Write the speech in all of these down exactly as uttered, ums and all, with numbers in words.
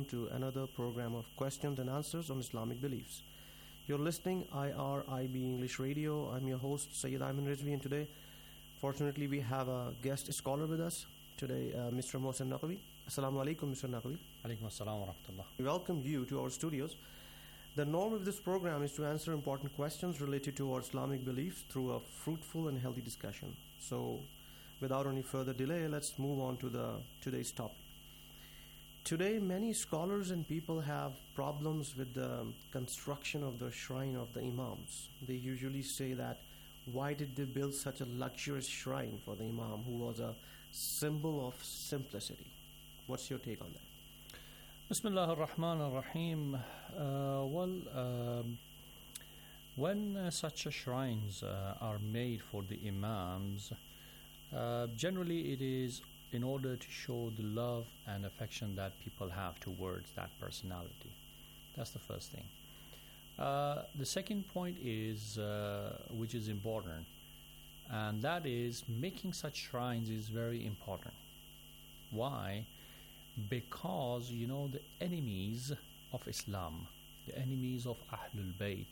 welcome to another program of questions and answers on Islamic beliefs. You're listening I R I B English Radio. I'm your host Sayyid Ayman Rizvi, and today, fortunately, we have a guest scholar with us today, uh, Mister Mohsen Naqvi. Assalamu alaikum, Mister Naqvi. Alaikum assalam wa rahmatullah. We welcome you to our studios. The norm of this program is to answer important questions related to our Islamic beliefs through a fruitful and healthy discussion. So, without any further delay, let's move on to the today's topic. Today, many scholars and people have problems with the construction of the shrine of the Imams. They usually say that, why did they build such a luxurious shrine for the Imam who was a symbol of simplicity? What's your take on that? Bismillah ar-Rahman ar-Rahim. Uh, well, um, when uh, such shrines uh, are made for the Imams, uh, generally it is in order to show the love and affection that people have towards that personality. That's the first thing. Uh, the second point is, uh, which is important, and that is making such shrines is very important. Why? Because, you know, the enemies of Islam, the enemies of Ahlul Bayt,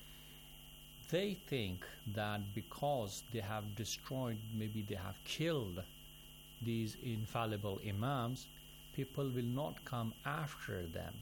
they think that because they have destroyed, maybe they have killed these infallible Imams, people will not come after them.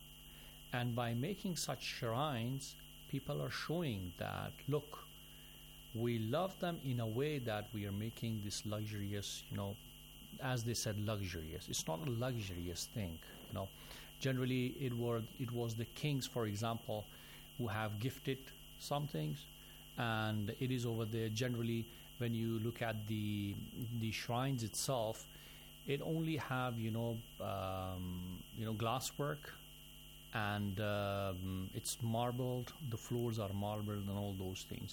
And by making such shrines, people are showing that, look, we love them in a way that we are making this luxurious, you know, as they said, luxurious. It's not a luxurious thing, you know. Generally, it were it was the kings, for example, who have gifted some things, and it is over there. Generally, when you look at the the shrines itself, it only have you know um, you know glasswork, and um, it's marbled. The floors are marbled, and all those things.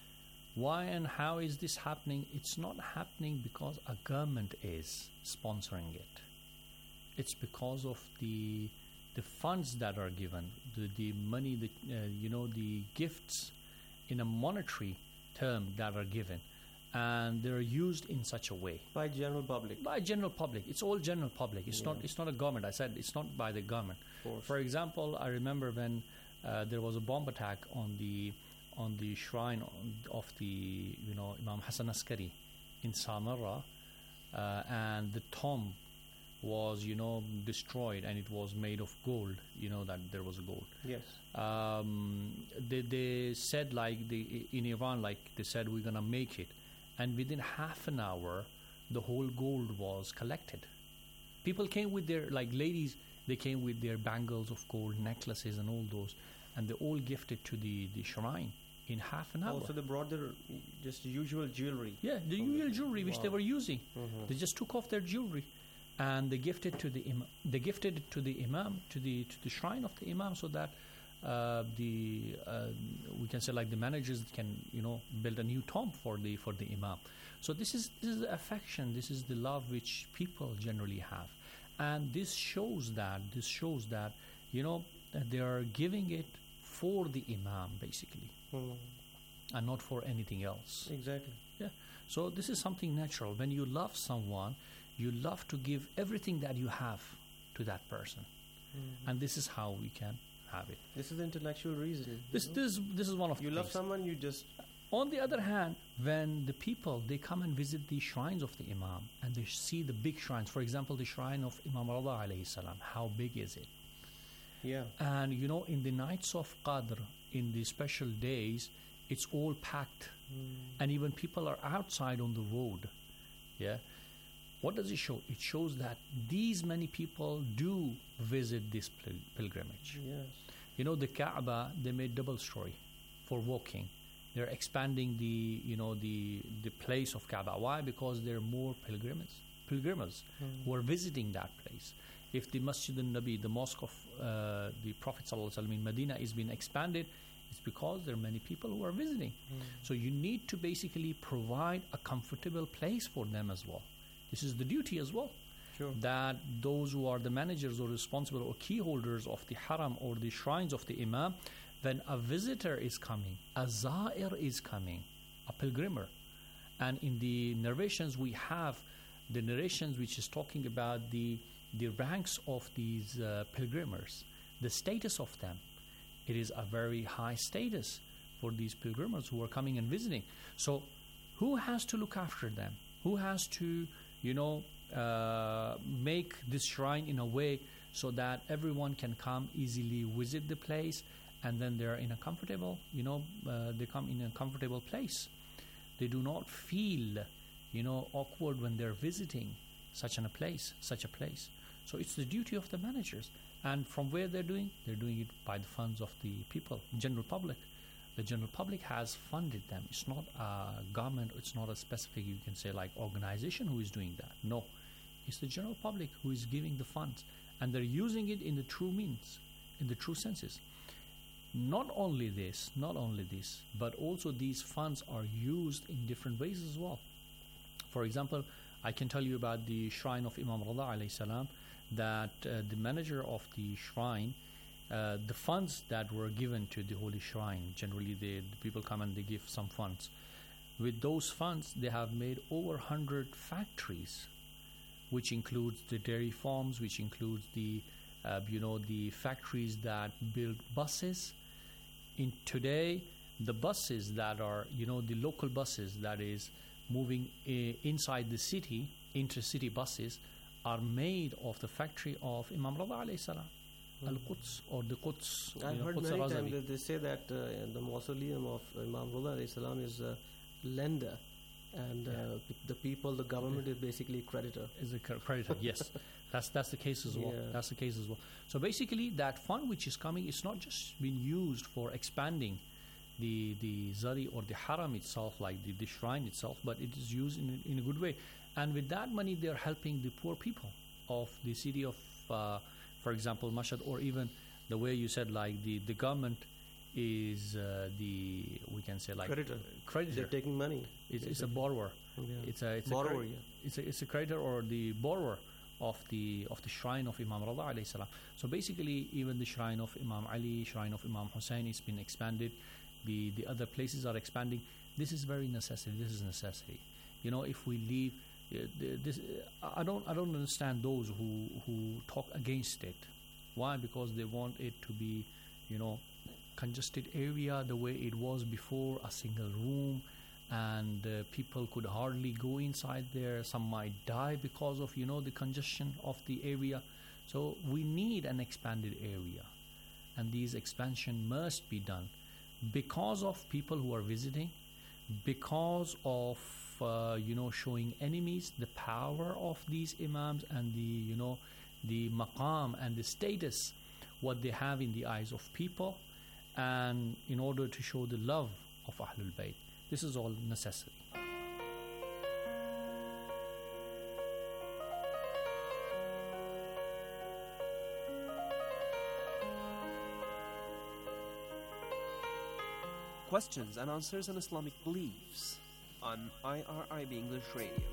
Why and how is this happening? It's not happening because a government is sponsoring it. It's because of the the funds that are given, the the money, the uh, you know the gifts in a monetary term that are given, and they're used in such a way by general public. By general public, it's all general public. It's yeah. not. It's not a government. I said it's not by the government. For example, I remember when uh, there was a bomb attack on the. on the shrine of the, you know, Imam Hassan Askari in Samarra, uh, and the tomb was, you know, destroyed, and it was made of gold, you know, that there was gold. Yes. Um, they, they said, like, the, in Iran, like, they said, we're going to make it. And within half an hour, the whole gold was collected. People came with their, like, ladies, they came with their bangles of gold, necklaces, and all those, and they all gifted to the, the shrine in half an hour. Also, they brought their just usual jewelry. Yeah, the usual jewelry which wow. they were using. Mm-hmm. They just took off their jewelry, and they gifted to the imam. They gifted it to the imam, to the to the shrine of the imam, so that uh, the uh, we can say like the managers can you know build a new tomb for the for the imam. So this is this is the affection. This is the love which people generally have, and this shows that this shows that you know that they are giving it for the imam basically, mm. and not for anything else. Exactly. Yeah. So this is something natural. When you love someone, you love to give everything that you have to that person, mm-hmm. and this is how we can have it. This is the intellectual reasoning. This this this is one of you the love things. someone, you just. On the other hand, when the people they come and visit the shrines of the imam and they see the big shrines, for example, the shrine of Imam Rada alayhi salam, how big is it? Yeah. And you know, in the nights of Qadr, in the special days, it's all packed. Mm. And even people are outside on the road. Yeah. What does it show? It shows that these many people do visit this pil- pilgrimage. Yes. You know, the Kaaba, they made double story for walking. They're expanding the, you know, the the place of Kaaba. Why? Because there are more pilgrims, pilgrims mm. who are visiting that place. If the Masjid al-Nabi, the mosque of uh, the Prophet ﷺ in Medina is being expanded, it's because there are many people who are visiting. Mm. So you need to basically provide a comfortable place for them as well. This is the duty as well. Sure. That those who are the managers or responsible or key holders of the haram or the shrines of the imam, when a visitor is coming, a za'ir is coming, a pilgrimer. And in the narrations we have the narrations which is talking about the the ranks of these uh, pilgrimers, the status of them, it is a very high status for these pilgrimers who are coming and visiting. So who has to look after them? Who has to, you know, uh, make this shrine in a way so that everyone can come easily visit the place, and then they're in a comfortable, you know, uh, they come in a comfortable place. They do not feel, you know, awkward when they're visiting such an a place, such a place. So it's the duty of the managers. And from where they're doing, they're doing it by the funds of the people, general public. The general public has funded them. It's not a government, it's not a specific, you can say, like organization who is doing that. No, it's the general public who is giving the funds, and they're using it in the true means, in the true senses. Not only this, not only this, but also these funds are used in different ways as well. For example, I can tell you about the shrine of Imam Rida alayhi salam, that uh, the manager of the shrine, uh, the funds that were given to the holy shrine, generally they, the people come and they give some funds. With those funds, they have made over one hundred factories, which includes the dairy farms, which includes the, uh, you know, the factories that build buses. In today, the buses that are, you know, the local buses that is moving uh, inside the city, intercity buses, are made of the factory of Imam Rida alayhi salam, mm. Al-Quds, or the Quds. I've know, heard Quds many Razavi. times that they say that uh, the mausoleum of Imam Rida alayhi salam is a lender, and uh, Yeah. the people, the government Yeah. is basically a creditor. Is a cr- creditor, yes. That's that's the case as well. Yeah. That's the case as well. So basically, that fund which is coming, it's not just being used for expanding the the zari or the haram itself, like the, the shrine itself, but it is used in a, in a good way. And with that money, they're helping the poor people of the city of, uh, for example, Mashhad, or even the way you said, like the, the government is uh, the, we can say, like Creditor. creditor. They're taking money. It's, it's a borrower. Yeah. It's a it's Borrower, a cre- yeah. It's a it's a creditor or the borrower of the of the shrine of Imam Rida alayhi salam. So basically, even the shrine of Imam Ali, shrine of Imam Hussein, has been expanded. The the other places are expanding. This is very necessary. This is necessity. You know, if we leave, uh, the- this uh, I don't I don't understand those who who talk against it. Why? Because they want it to be, you know, congested area the way it was before, a single room, and uh, people could hardly go inside there. Some might die because of, you know, the congestion of the area. So we need an expanded area, and these expansion must be done because of people who are visiting, because of uh, you know, showing enemies the power of these imams and the, you know, the maqam and the status what they have in the eyes of people, and in order to show the love of Ahlul Bayt. This is all necessary. Questions and answers on Islamic beliefs on I R I B English Radio.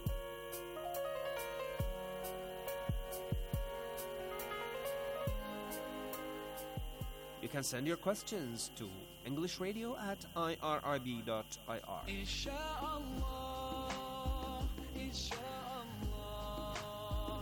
You can send your questions to English Radio at I R I B dot I R. Inshallah, inshallah,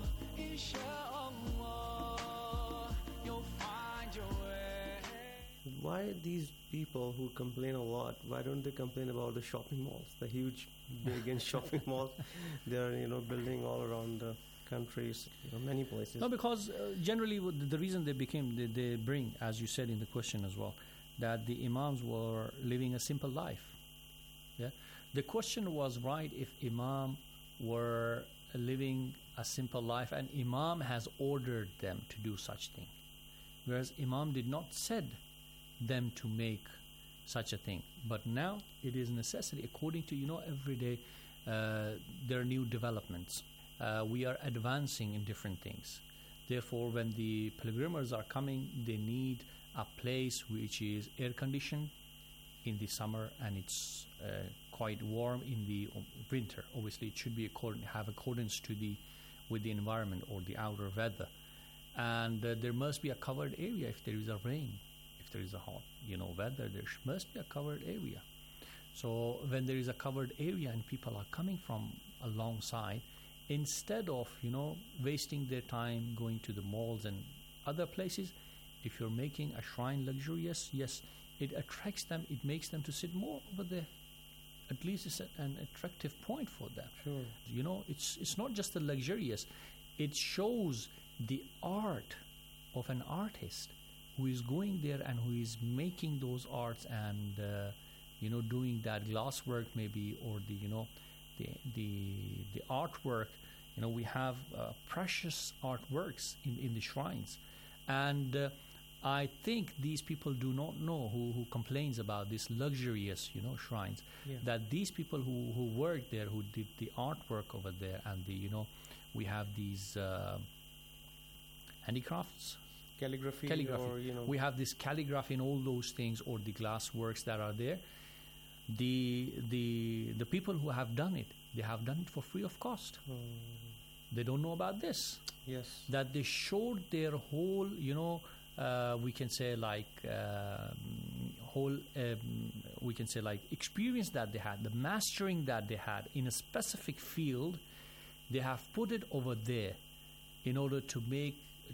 inshallah, you'll find your way. Why these people who complain a lot, why don't they complain about the shopping malls, the huge, big and shopping malls? They're, you know, building all around the countries, you know, many places. No, because uh, generally what the, the reason they became, they, they bring, as you said in the question as well, that the imams were living a simple life. Yeah, the question was right if imam were living a simple life, and imam has ordered them to do such thing, whereas imam did not said them to make such a thing. But now it is necessary according to, you know, every day uh, there are new developments. Uh, we are advancing in different things. Therefore, when the pilgrims are coming, they need a place which is air conditioned in the summer, and it's uh, quite warm in the winter. Obviously, it should be according, have accordance to the with the environment or the outer weather. And uh, there must be a covered area if there is a rain, if there is a hot, you know, weather. There sh- must be a covered area. So when there is a covered area and people are coming from alongside, instead of, you know, wasting their time going to the malls and other places, if you're making a shrine luxurious, yes, it attracts them, it makes them to sit more over there. At least it's a, an attractive point for them. Sure. You know, it's it's not just the luxurious, it shows the art of an artist who is going there and who is making those arts and uh, you know, doing that glass work maybe, or the, you know, the the the artwork. You know, we have uh, precious artworks in, in the shrines, and uh, I think these people do not know, who, who complains about this luxurious, you know, shrines, Yeah. that these people who, who work there, who did the artwork over there, and the, you know, we have these uh, handicrafts, Calligraphy, calligraphy. or, you know. We have this calligraphy in all those things, or the glass works that are there. The the the people who have done it, they have done it for free of cost. Mm, They don't know about this. yes. That they showed their whole, you know, uh, we can say like um, whole, um, we can say like experience that they had, the mastering that they had in a specific field. They have put it over there in order to make,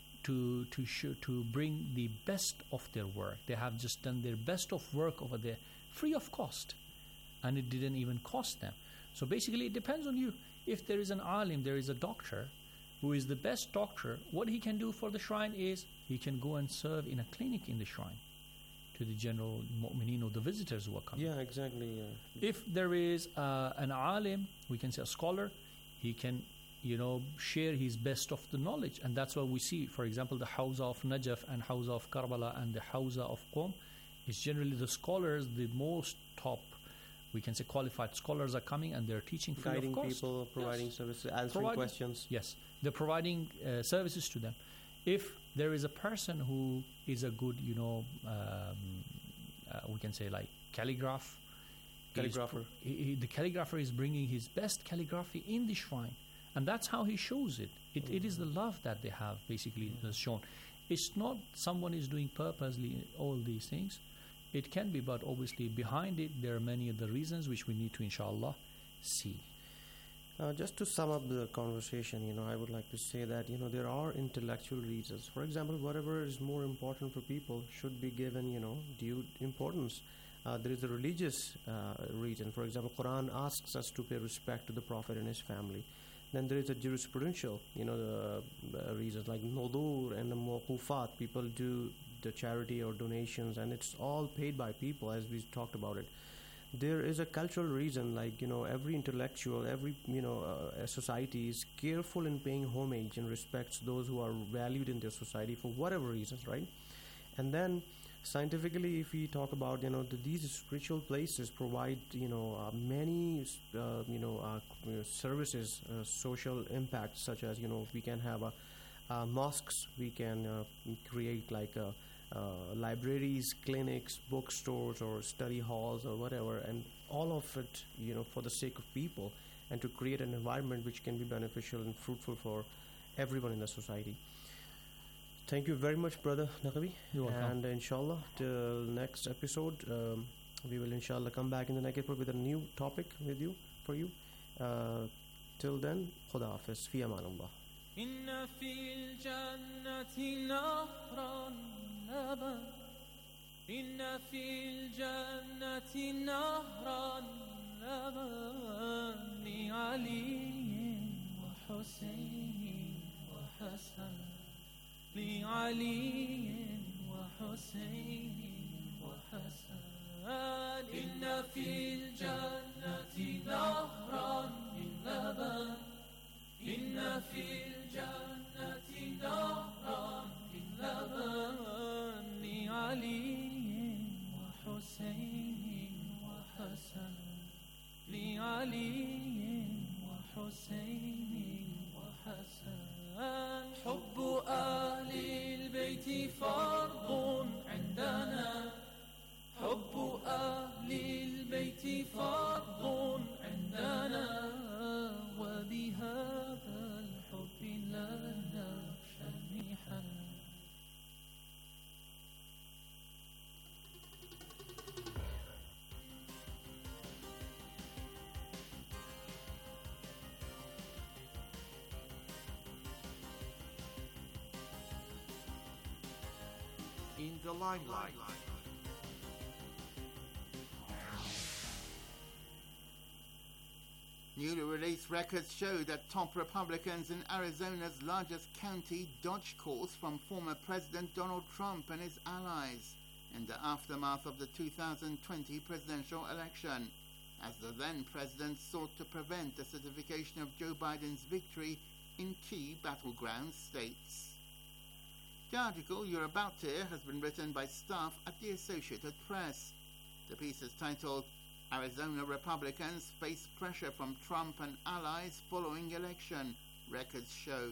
to to show, to bring the best of their work. They have just done their best of work over there, free of cost, and it didn't even cost them. So basically, it depends on you. If there is an alim, there is a doctor who is the best doctor, what he can do for the shrine is he can go and serve in a clinic in the shrine to the general mu'mineen or the visitors who are coming. Yeah, exactly. Yeah. If there is uh, an alim, we can say a scholar, he can, you know, share his best of the knowledge. And that's why we see, for example, the Hawza of Najaf and Hawza of Karbala and the Hawza of Qom is generally the scholars, the most top, we can say qualified scholars are coming and they're teaching free Guiding of cost. people, providing Yes. services, answering Providing- questions. Yes, they're providing uh, services to them. If there is a person who is a good, you know, um, uh, we can say like calligraph, he is Calligrapher. pr- he, he, the calligrapher is bringing his best calligraphy in the shrine, and that's how he shows it. It, it is the love that they have basically that's shown. It's not someone is doing purposely all these things. It can be, but obviously behind it there are many other reasons which we need to, inshallah, see. Uh, just to sum up the conversation, you know, I would like to say that, you know, there are intellectual reasons. For example, whatever is more important for people should be given, you know, due importance. Uh, there is a religious uh, reason. For example, Quran asks us to pay respect to the Prophet and his family. Then there is a jurisprudential, you know, the, uh, reasons like Nodur and the Mawqufat. People do the charity or donations, and it's all paid by people, as we talked about it. There is a cultural reason, like, you know, every intellectual, every, you know, uh, society is careful in paying homage and respects those who are valued in their society for whatever reasons, right? And then scientifically, if we talk about, you know, the, these spiritual places provide, you know, uh, many, uh, you know, uh, you know, services, uh, social impacts, such as, you know, we can have a, uh, mosques, we can uh, create like a, Uh, libraries, clinics, bookstores, or study halls, or whatever, and all of it, you know, for the sake of people, and to create an environment which can be beneficial and fruitful for everyone in the society. Thank you very much, brother Naqvi. You're welcome. And inshallah, till next episode, um, we will inshallah come back in the next episode with a new topic with you for you. Uh, till then, Khuda Hafiz, fi aman Allah. إن في الجنة نهرا لبن إن في الجنة نهرا لبن لعلي وحسين وحسن لعلي وحسين وحسن إن في الجنة نهرا من لبن إن في الجنة نهرا من لبن لعلي وحسين وحسن لعلي وحسين وحسن حب أهل البيت فرض عندنا حب أهل البيت فرض عندنا وبهذا الحب لا نخشى المحن in the limelight. Newly released records show that top Republicans in Arizona's largest county dodged calls from former President Donald Trump and his allies in the aftermath of the two thousand twenty presidential election, as the then president sought to prevent the certification of Joe Biden's victory in key battleground states. The article you're about to hear has been written by staff at the Associated Press. The piece is titled, Arizona Republicans Face Pressure from Trump and Allies Following Election, Records Show.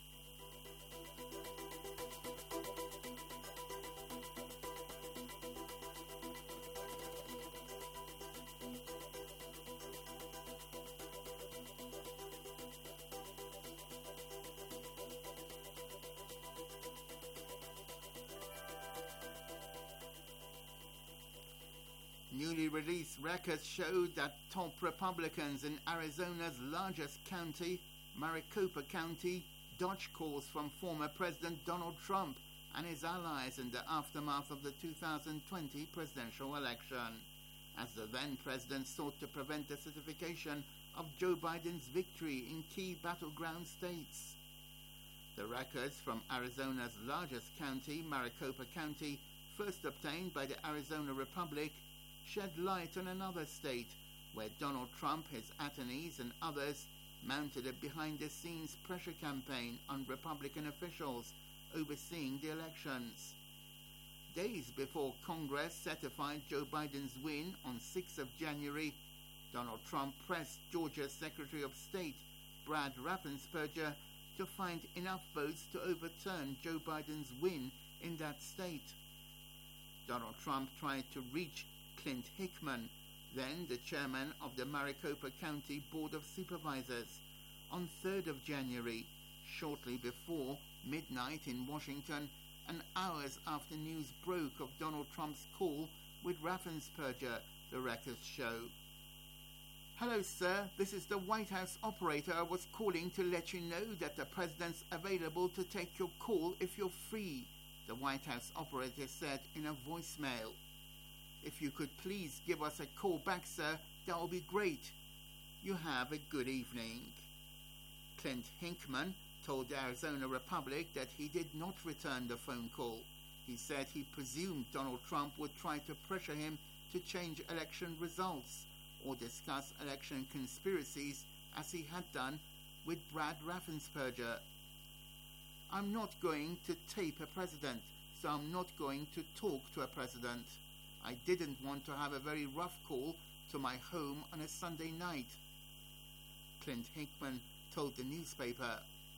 Newly released records show that top Republicans in Arizona's largest county, Maricopa County, dodged calls from former President Donald Trump and his allies in the aftermath of the two thousand twenty presidential election, as the then president sought to prevent the certification of Joe Biden's victory in key battleground states. The records from Arizona's largest county, Maricopa County, first obtained by the Arizona Republic, shed light on another state where Donald Trump, his attorneys and others mounted a behind-the-scenes pressure campaign on Republican officials overseeing the elections. Days before Congress certified Joe Biden's win on sixth of January, Donald Trump pressed Georgia's Secretary of State, Brad Raffensperger, to find enough votes to overturn Joe Biden's win in that state. Donald Trump tried to reach Clint Hickman, then the chairman of the Maricopa County Board of Supervisors, on third of January, shortly before midnight in Washington and hours after news broke of Donald Trump's call with Raffensperger, the records show. Hello, sir. This is the White House operator. I was calling to let you know that the president's available to take your call if you're free, the White House operator said in a voicemail. If you could please give us a call back, sir, that would be great. You have a good evening. Clint Hickman told the Arizona Republic that he did not return the phone call. He said he presumed Donald Trump would try to pressure him to change election results or discuss election conspiracies as he had done with Brad Raffensperger. I'm not going to tape a president, so I'm not going to talk to a president. I didn't want to have a very rough call to my home on a Sunday night, Clint Hickman told the newspaper.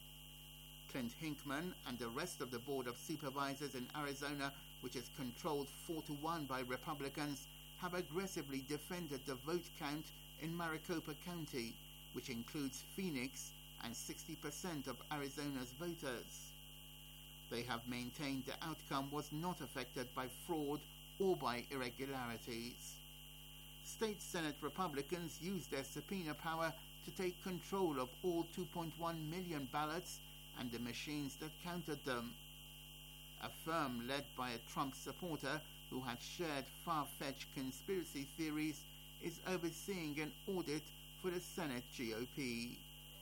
Clint Hickman and the rest of the Board of Supervisors in Arizona, which is controlled four to one by Republicans, have aggressively defended the vote count in Maricopa County, which includes Phoenix and sixty percent of Arizona's voters. They have maintained the outcome was not affected by fraud or by irregularities. State Senate Republicans used their subpoena power to take control of all two point one million ballots and the machines that counted them. A firm led by a Trump supporter who had shared far-fetched conspiracy theories is overseeing an audit for the Senate G O P.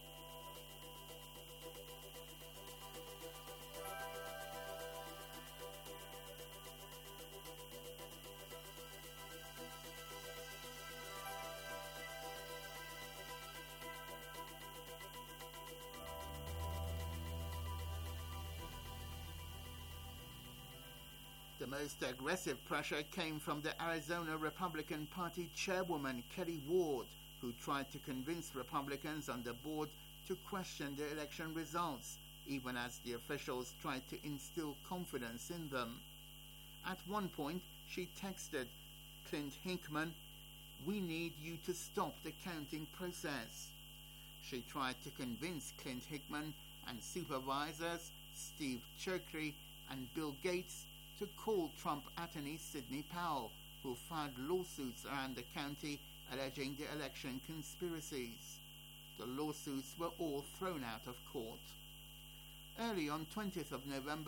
The most aggressive pressure came from the Arizona Republican Party chairwoman Kelly Ward, who tried to convince Republicans on the board to question the election results, even as the officials tried to instill confidence in them. At one point, she texted Clint Hickman, "We need you to stop the counting process." She tried to convince Clint Hickman and supervisors Steve Cherkry and Bill Gates to call Trump attorney Sidney Powell, who filed lawsuits around the county alleging the election conspiracies. The lawsuits were all thrown out of court. Early on twentieth of November,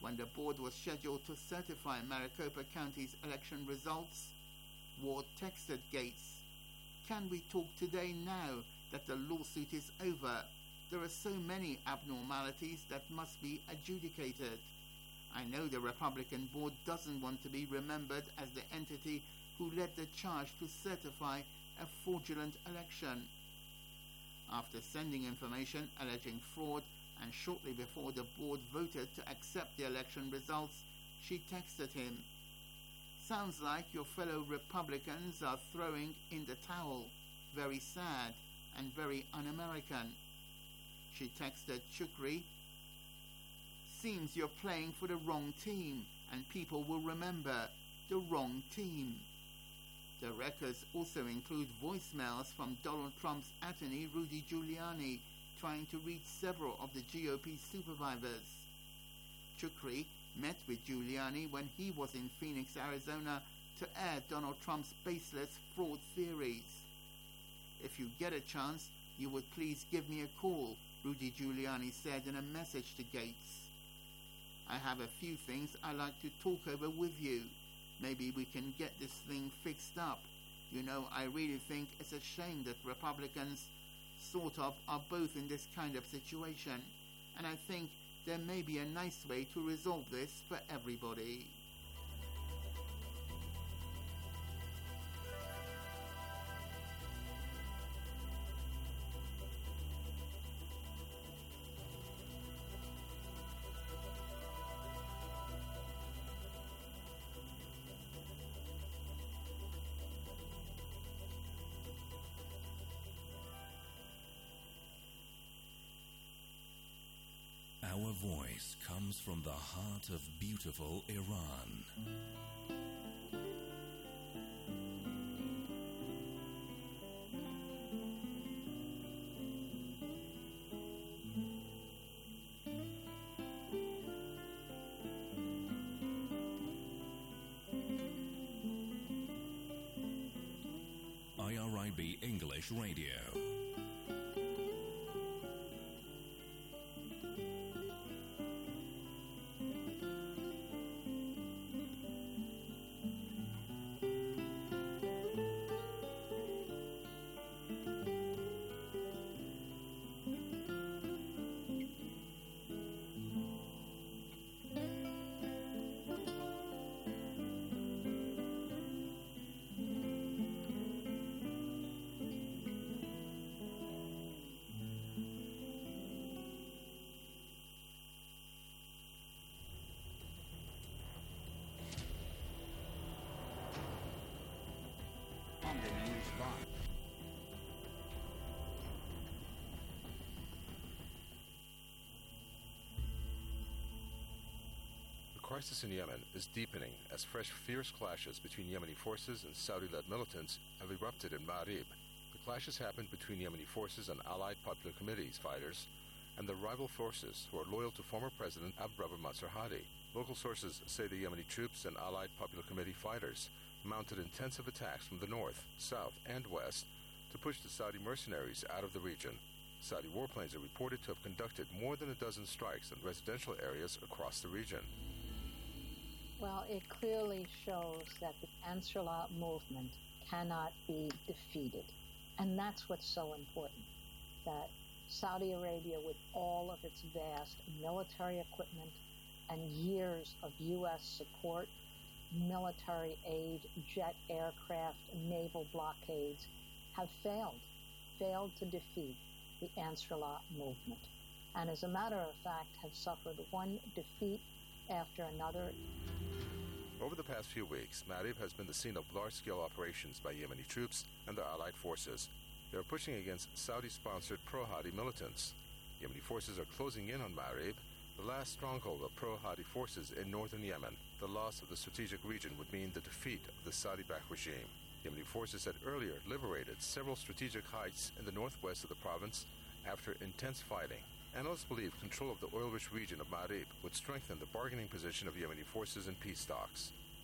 When the board was scheduled to certify Maricopa County's election results, Ward texted Gates, "Can we talk today now that the lawsuit is over? There are so many abnormalities that must be adjudicated. I know the Republican board doesn't want to be remembered as the entity who led the charge to certify a fraudulent election." After sending information alleging fraud and shortly before the board voted to accept the election results, she texted him, "Sounds like your fellow Republicans are throwing in the towel. Very sad and very un-American." She texted Chukri, "Seems you're playing for the wrong team and people will remember the wrong team." The records also include voicemails from Donald Trump's attorney Rudy Giuliani trying to reach several of the G O P supervisors. Chukri met with Giuliani when he was in Phoenix, Arizona to air Donald Trump's baseless fraud theories. "If you get a chance, you would please give me a call," Rudy Giuliani said in a message to Gates. "I have a few things I'd like to talk over with you. Maybe we can get this thing fixed up. You know, I really think it's a shame that Republicans sort of are both in this kind of situation, and I think there may be a nice way to resolve this for everybody." Our voice comes from the heart of beautiful Iran. I R I B English Radio. On the news line. The crisis in Yemen is deepening as fresh fierce clashes between Yemeni forces and Saudi-led militants have erupted in Ma'rib. The clashes happened between Yemeni forces and Allied Popular Committee's fighters and the rival forces who are loyal to former President Abd-Rabbuh Mansur Hadi. Local sources say the Yemeni troops and Allied Popular Committee fighters mounted intensive attacks from the north, south, and west to push the Saudi mercenaries out of the region. Saudi warplanes are reported to have conducted more than a dozen strikes in residential areas across the region. Well, it clearly shows that the Ansarullah movement cannot be defeated. And that's what's so important, that Saudi Arabia, with all of its vast military equipment and years of U S support, military aid, jet aircraft, naval blockades, have failed, failed to defeat the Ansarullah movement. And as a matter of fact, have suffered one defeat after another. Over the past few weeks, Ma'rib has been the scene of large-scale operations by Yemeni troops and their allied forces. They are pushing against Saudi-sponsored pro-Hadi militants. Yemeni forces are closing in on Ma'rib, the last stronghold of pro-Hadi forces in northern Yemen. The loss of the strategic region would mean the defeat of the Saudi-backed regime. Yemeni forces had earlier liberated several strategic heights in the northwest of the province after intense fighting. Analysts believe control of the oil-rich region of Ma'rib would strengthen the bargaining position of Yemeni forces in peace talks.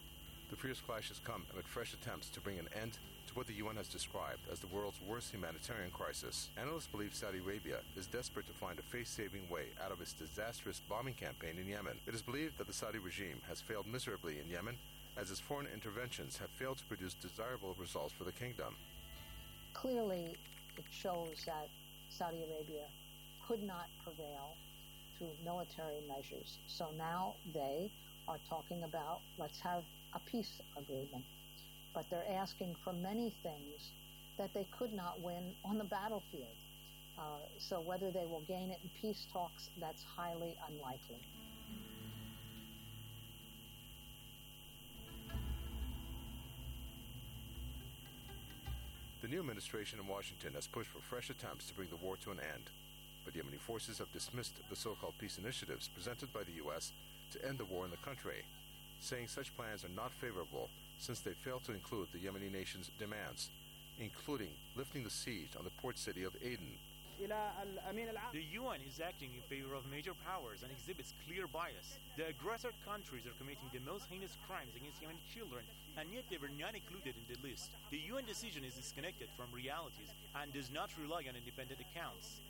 The fierce clashes come amid fresh attempts to bring an end to what the U N has described as the world's worst humanitarian crisis. Analysts believe Saudi Arabia is desperate to find a face-saving way out of its disastrous bombing campaign in Yemen. It is believed that the Saudi regime has failed miserably in Yemen, as its foreign interventions have failed to produce desirable results for the kingdom. Clearly, it shows that Saudi Arabia could not prevail through military measures. So now they are talking about, let's have a peace agreement. But they're asking for many things that they could not win on the battlefield. Uh, so whether they will gain it in peace talks, that's highly unlikely. The new administration in Washington has pushed for fresh attempts to bring the war to an end, but Yemeni forces have dismissed the so-called peace initiatives presented by the U S to end the war in the country, saying such plans are not favorable since they fail to include the Yemeni nation's demands, including lifting the siege on the port city of Aden. The U N is acting in favor of major powers and exhibits clear bias. The aggressor countries are committing the most heinous crimes against Yemeni children, and yet they were not included in the list. The U N decision is disconnected from realities and does not rely on independent accounts.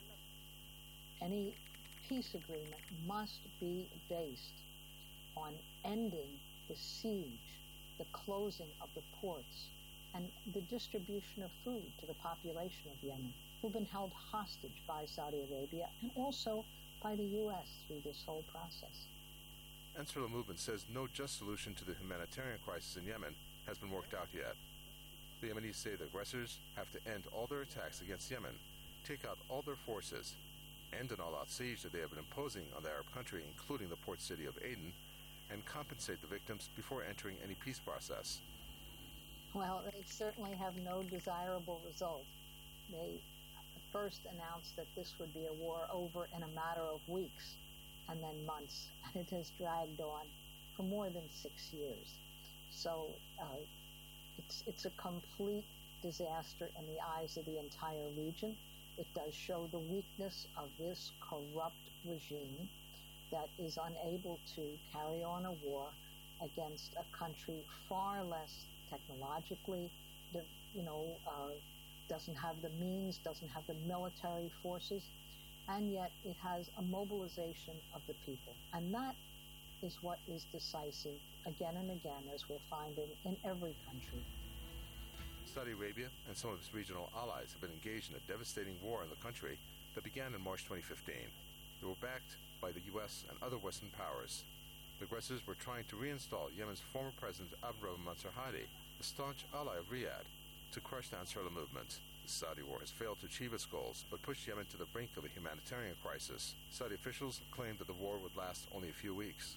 Any peace agreement must be based on ending the siege, the closing of the ports, and the distribution of food to the population of Yemen, who've been held hostage by Saudi Arabia and also by the U S through this whole process. Ansarullah movement says no just solution to the humanitarian crisis in Yemen has been worked out yet. The Yemenis say the aggressors have to end all their attacks against Yemen, take out all their forces, end an all-out siege that they have been imposing on the Arab country, including the port city of Aden, and compensate the victims before entering any peace process. Well, they certainly have no desirable result. They first announced that this would be a war over in a matter of weeks and then months, and it has dragged on for more than six years. So uh, it's, it's a complete disaster in the eyes of the entire region. It does show the weakness of this corrupt regime that is unable to carry on a war against a country far less technologically, you know, uh, doesn't have the means, doesn't have the military forces, and yet it has a mobilization of the people. And that is what is decisive again and again, as we're finding in every country. Saudi Arabia and some of its regional allies have been engaged in a devastating war in the country that began in March twenty fifteen. They were backed by the U S and other Western powers. The aggressors were trying to reinstall Yemen's former president Abdurrahman Mansur Hadi, a staunch ally of Riyadh, to crush the Ansarullah movement. The Saudi war has failed to achieve its goals, but pushed Yemen to the brink of a humanitarian crisis. Saudi officials claimed that the war would last only a few weeks.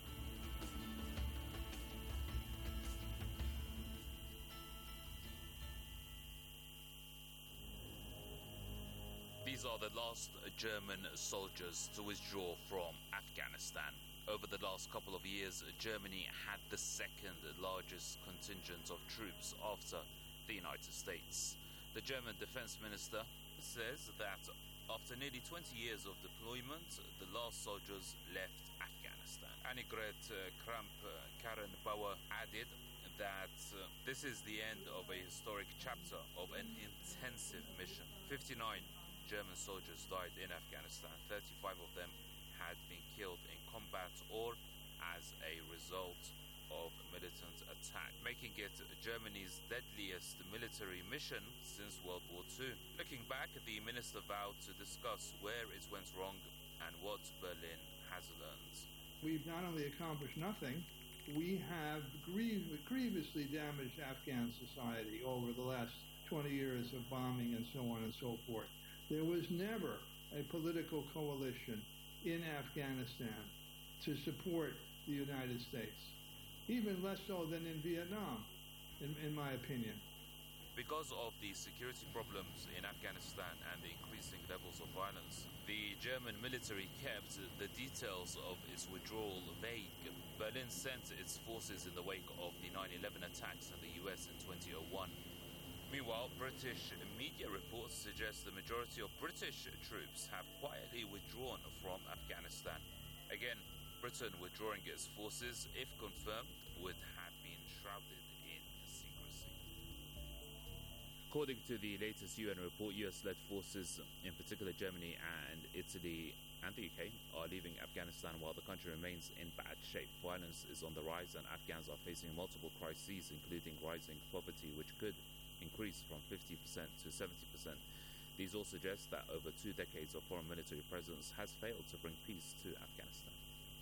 These are the last German soldiers to withdraw from Afghanistan. Over the last couple of years, Germany had the second largest contingent of troops after the United States. The German defense minister says that after nearly twenty years of deployment, the last soldiers left Afghanistan. Annegret Kramp-Karrenbauer Bauer added that uh, this is the end of a historic chapter of an intensive mission. fifty-nine German soldiers died in Afghanistan. thirty-five of them had been killed in combat or as a result of militant attack, making it Germany's deadliest military mission since World War Two. Looking back, the minister vowed to discuss where it went wrong and what Berlin has learned. We've not only accomplished nothing, we have griev- grievously damaged Afghan society over the last twenty years of bombing and so on and so forth. There was never a political coalition in Afghanistan to support the United States, even less so than in Vietnam, in, in my opinion. Because of the security problems in Afghanistan and the increasing levels of violence, the German military kept the details of its withdrawal vague. Berlin sent its forces in the wake of the nine eleven attacks in the U S in twenty oh one. Meanwhile, British media reports suggest the majority of British troops have quietly withdrawn from Afghanistan. Again, Britain withdrawing its forces, if confirmed, would have been shrouded in secrecy. According to the latest U N report, U S-led forces, in particular Germany and Italy and the U K, are leaving Afghanistan while the country remains in bad shape. Violence is on the rise and Afghans are facing multiple crises, including rising poverty, which could increase from fifty percent to seventy percent. These all suggest that over two decades of foreign military presence has failed to bring peace to Afghanistan.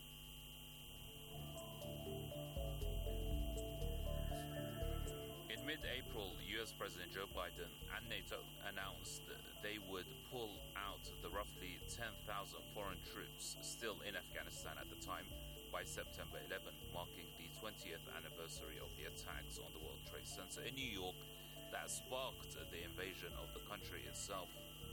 In mid-April, U S President Joe Biden and NATO announced they would pull out the roughly ten thousand foreign troops still in Afghanistan at the time by September eleventh, marking the twentieth anniversary of the attacks on the World Trade Center in New York that sparked the invasion of the country itself.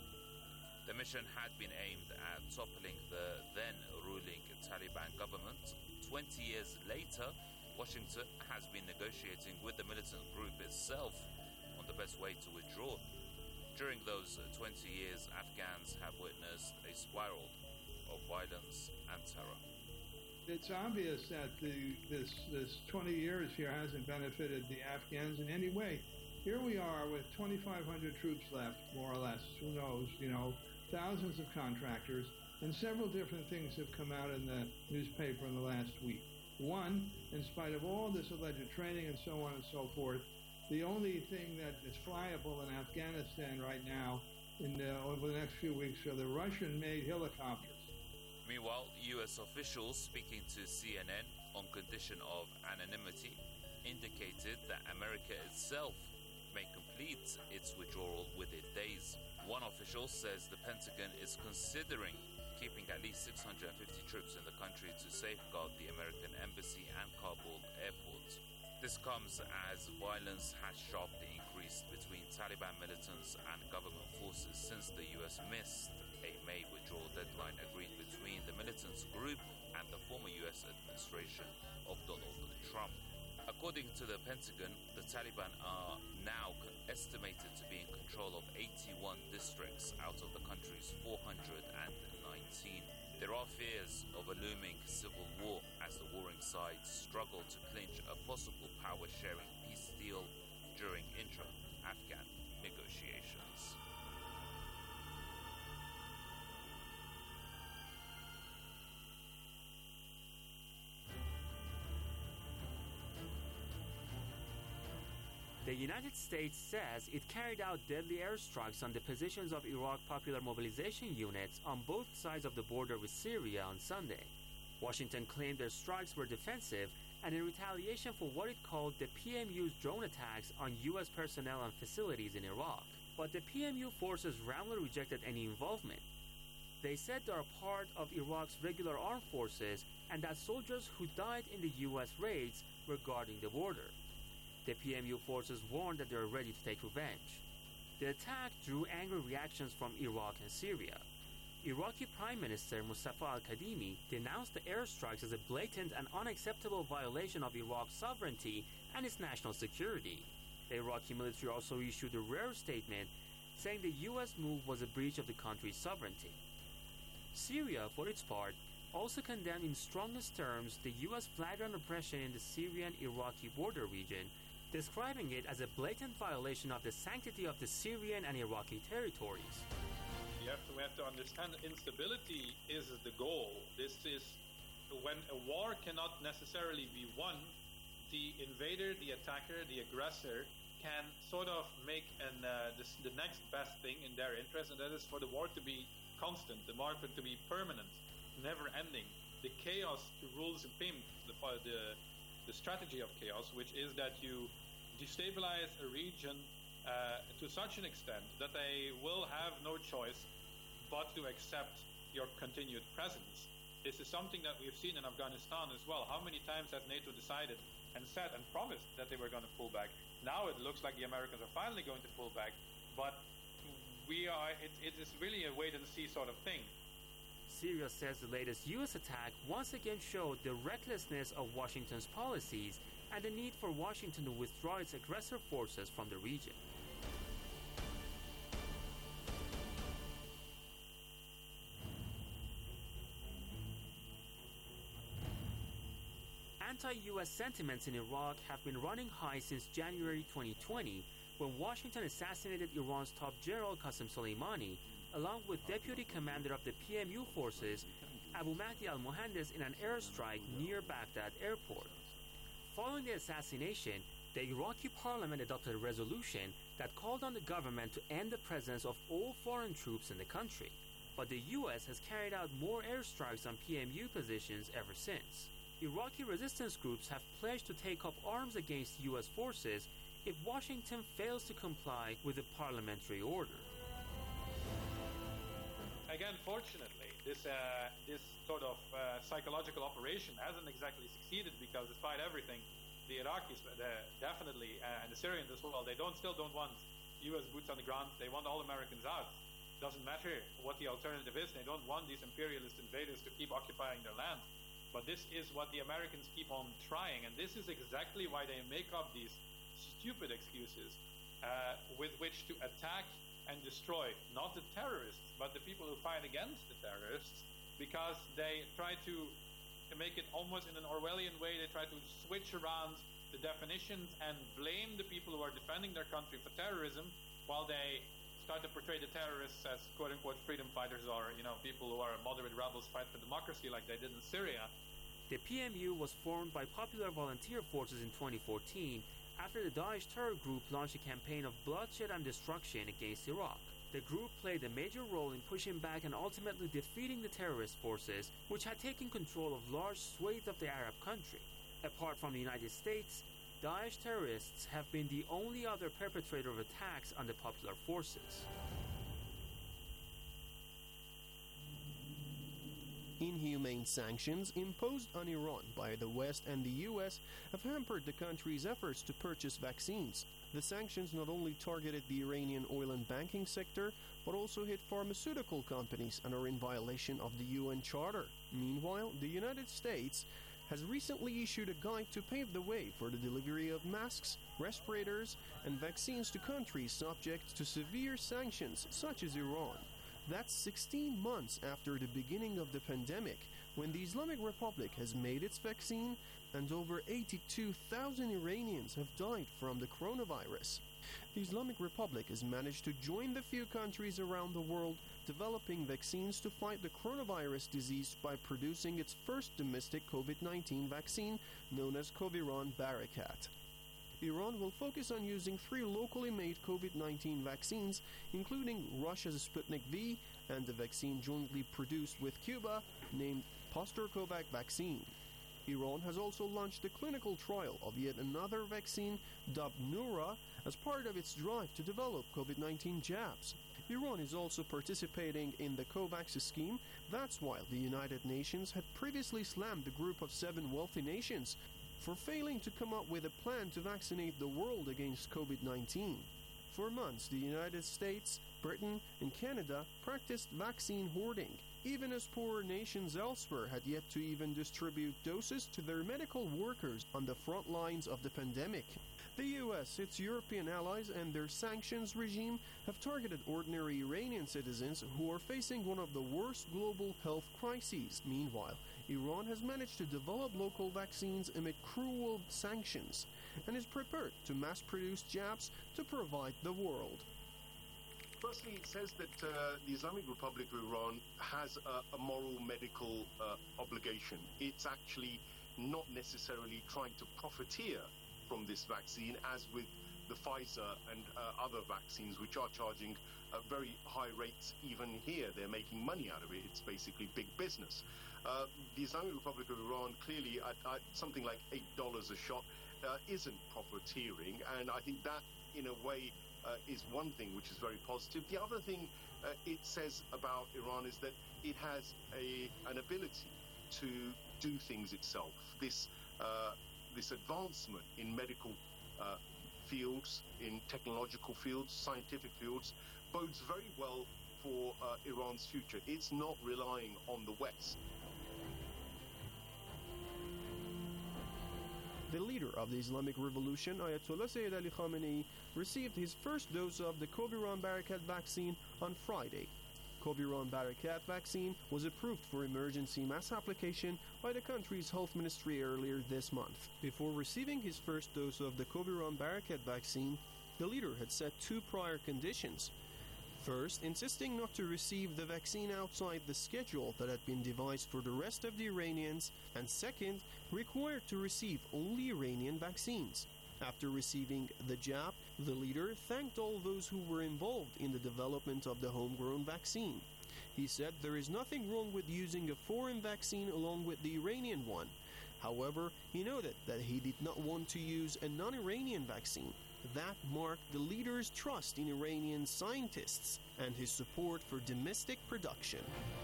The mission had been aimed at toppling the then ruling Taliban government. Twenty years later, Washington has been negotiating with the militant group itself on the best way to withdraw. During those twenty years, Afghans have witnessed a spiral of violence and terror. It's obvious that the, this, this twenty years here hasn't benefited the Afghans in any way. Here we are with twenty-five hundred troops left, more or less, who knows, you know, thousands of contractors, and several different things have come out in the newspaper in the last week. One, in spite of all this alleged training and so on and so forth, the only thing that is flyable in Afghanistan right now in the, over the next few weeks are the Russian-made helicopters. Meanwhile, U S officials speaking to C N N on condition of anonymity indicated that America itself may complete its withdrawal within days. One official says the Pentagon is considering keeping at least six hundred fifty troops in the country to safeguard the American embassy and Kabul airport. This comes as violence has sharply increased between Taliban militants and government forces since the U S missed a May withdrawal deadline agreed between the militants group and the former U S administration of Donald Trump. According to the Pentagon, the Taliban are now estimated to be in control of eighty-one districts out of the country's four hundred nineteen. There are fears of a looming civil war as the warring sides struggle to clinch a possible power-sharing peace deal during intra-Afghan negotiations. The United States says it carried out deadly airstrikes on the positions of Iraq Popular Mobilization units on both sides of the border with Syria on Sunday. Washington claimed their strikes were defensive and in retaliation for what it called the P M U's drone attacks on U S personnel and facilities in Iraq. But the P M U forces roundly rejected any involvement. They said they are part of Iraq's regular armed forces and that soldiers who died in the U S raids were guarding the border. The P M U forces warned that they are ready to take revenge. The attack drew angry reactions from Iraq and Syria. Iraqi Prime Minister Mustafa al-Kadhimi denounced the airstrikes as a blatant and unacceptable violation of Iraq's sovereignty and its national security. The Iraqi military also issued a rare statement saying the U S move was a breach of the country's sovereignty. Syria, for its part, also condemned in strongest terms the U S flagrant oppression in the Syrian-Iraqi border region, describing it as a blatant violation of the sanctity of the Syrian and Iraqi territories. You have to, we have to understand that instability is the goal. This is when a war cannot necessarily be won, the invader, the attacker, the aggressor can sort of make an, uh, this, the next best thing in their interest, and that is for the war to be constant, the war to be permanent, never ending. The chaos to rule supreme, the, the, the strategy of chaos, which is that you destabilize a region uh, to such an extent that they will have no choice but to accept your continued presence. This is something that we've seen in Afghanistan as well. How many times has NATO decided and said and promised that they were going to pull back? Now it looks like the Americans are finally going to pull back, but we are. It, it is really a wait-and-see sort of thing. Syria says the latest U S attack once again showed the recklessness of Washington's policies and the need for Washington to withdraw its aggressor forces from the region. anti-U S sentiments in Iraq have been running high since January twenty twenty, when Washington assassinated Iran's top general Qasem Soleimani, along with deputy commander of the P M U forces, Abu Mahdi al-Mohandes, in an airstrike near Baghdad airport. Following the assassination, the Iraqi parliament adopted a resolution that called on the government to end the presence of all foreign troops in the country. But the U S has carried out more airstrikes on P M U positions ever since. Iraqi resistance groups have pledged to take up arms against U S forces if Washington fails to comply with the parliamentary order. Again, fortunately, this uh, this sort of uh, psychological operation hasn't exactly succeeded, because despite everything, the Iraqis, uh, definitely, uh, and the Syrians as well, they don't still don't want U S boots on the ground. They want all Americans out. Doesn't matter what the alternative is. They don't want these imperialist invaders to keep occupying their land. But this is what the Americans keep on trying, and this is exactly why they make up these stupid excuses uh, with which to attack and destroy not the terrorists, but the people who fight against the terrorists, because they try to, to make it almost in an Orwellian way. They try to switch around the definitions and blame the people who are defending their country for terrorism, while they start to portray the terrorists as quote-unquote freedom fighters, or, you know, people who are moderate rebels fight for democracy like they did in Syria. The P M U was formed by Popular Volunteer Forces in twenty fourteen after the Daesh terror group launched a campaign of bloodshed and destruction against Iraq. The group played a major role in pushing back and ultimately defeating the terrorist forces, which had taken control of large swathes of the Arab country. Apart from the United States, Daesh terrorists have been the only other perpetrator of attacks on the Popular Forces. Inhumane sanctions imposed on Iran by the West and the U S have hampered the country's efforts to purchase vaccines. The sanctions not only targeted the Iranian oil and banking sector, but also hit pharmaceutical companies and are in violation of the U N Charter. Meanwhile, the United States has recently issued a guide to pave the way for the delivery of masks, respirators, and vaccines to countries subject to severe sanctions, such as Iran. That's sixteen months after the beginning of the pandemic, when the Islamic Republic has made its vaccine, and over eighty-two thousand Iranians have died from the coronavirus. The Islamic Republic has managed to join the few countries around the world developing vaccines to fight the coronavirus disease by producing its first domestic COVID nineteen vaccine, known as Coviran Barakat. Iran will focus on using three locally made COVID nineteen vaccines, including Russia's Sputnik V and the vaccine jointly produced with Cuba, named Pasteur-Kovac vaccine. Iran has also launched the clinical trial of yet another vaccine, dubbed Nura, as part of its drive to develop COVID nineteen jabs. Iran is also participating in the COVAX scheme. That's while the United Nations had previously slammed the group of seven wealthy nations for failing to come up with a plan to vaccinate the world against COVID nineteen. For months, the United States, Britain, and Canada practiced vaccine hoarding, even as poorer nations elsewhere had yet to even distribute doses to their medical workers on the front lines of the pandemic. The U S, its European allies, and their sanctions regime have targeted ordinary Iranian citizens who are facing one of the worst global health crises. Meanwhile, Iran has managed to develop local vaccines amid cruel sanctions and is prepared to mass-produce jabs to provide the world. Firstly, it says that uh, the Islamic Republic of Iran has a, a moral medical uh, obligation. It's actually not necessarily trying to profiteer from this vaccine, as with the Pfizer and uh, other vaccines, which are charging uh, very high rates even here. They're making money out of it. It's basically big business. Uh, the Islamic Republic of Iran, clearly at, at something like eight dollars a shot, uh, isn't profiteering, and I think that, in a way, uh, is one thing which is very positive. The other thing uh, it says about Iran is that it has a an ability to do things itself. This uh, this advancement in medical uh, fields, in technological fields, scientific fields, bodes very well for uh, Iran's future. It's not relying on the West. The leader of the Islamic Revolution, Ayatollah Sayyid Ali Khamenei, received his first dose of the Coviran Barakat vaccine on Friday. Coviran Barakat vaccine was approved for emergency mass application by the country's health ministry earlier this month. Before receiving his first dose of the Coviran Barakat vaccine, the leader had set two prior conditions. First, insisting not to receive the vaccine outside the schedule that had been devised for the rest of the Iranians, and second, required to receive only Iranian vaccines. After receiving the jab, the leader thanked all those who were involved in the development of the homegrown vaccine. He said there is nothing wrong with using a foreign vaccine along with the Iranian one. However, he noted that he did not want to use a non-Iranian vaccine. That marked the leader's trust in Iranian scientists and his support for domestic production.